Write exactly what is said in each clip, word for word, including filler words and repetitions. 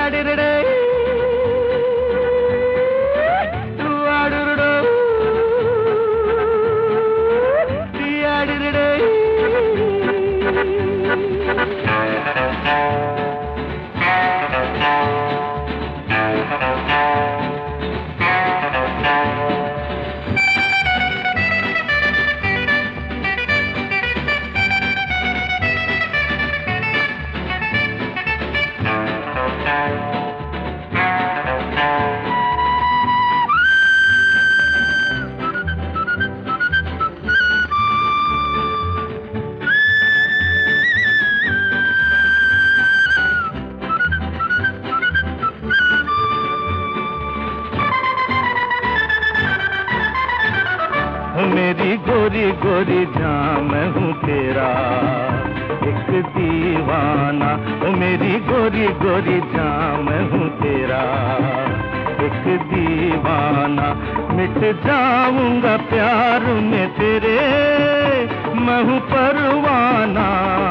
मेरी गोरी गोरी जान मैं हूँ तेरा एक दीवाना, ओ मेरी गोरी गोरी जान मैं हूँ तेरा एक दीवाना। मिट जाऊंगा प्यार में तेरे मैं हूँ परवाना,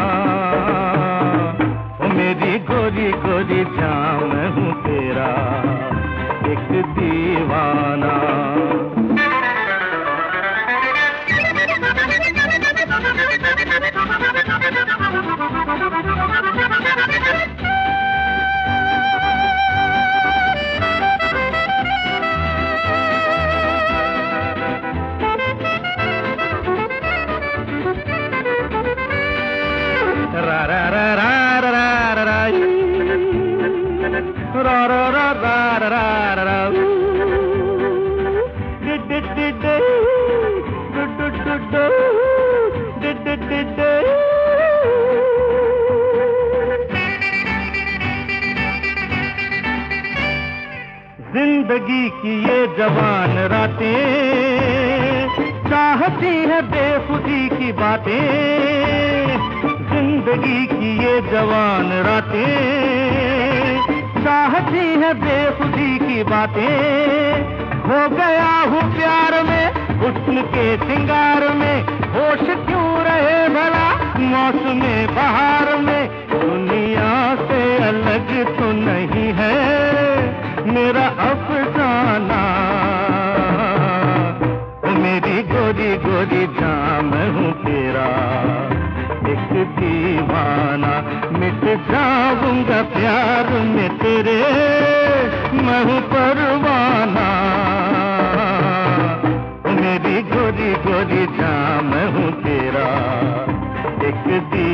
ओ मेरी गोरी गोरी जान मैं हूँ तेरा एक दीवाना। ra ra ra ra ra ra ra ra ra ra ra ra ra did did did do do do do did did did जिंदगी की ये जवान रातें चाहती है बेखुदी की बातें, जिंदगी की ये जवान रातें चाहती है बेखुदी की बातें। हो गया हूँ प्यार में हुस्न के सिंगार में, होश क्यों रहे भला मौसमे बहार में। दुनिया से अलग तो नहीं है मेरा अफसाना, मेरी गोरी गोरी जान मैं हूँ तेरा एक दीवाना। मिट जाऊंगा प्यार में तेरे मैं हूँ परवाना, मेरी गोरी गोरी जान मैं हूँ तेरा एक दीवाना।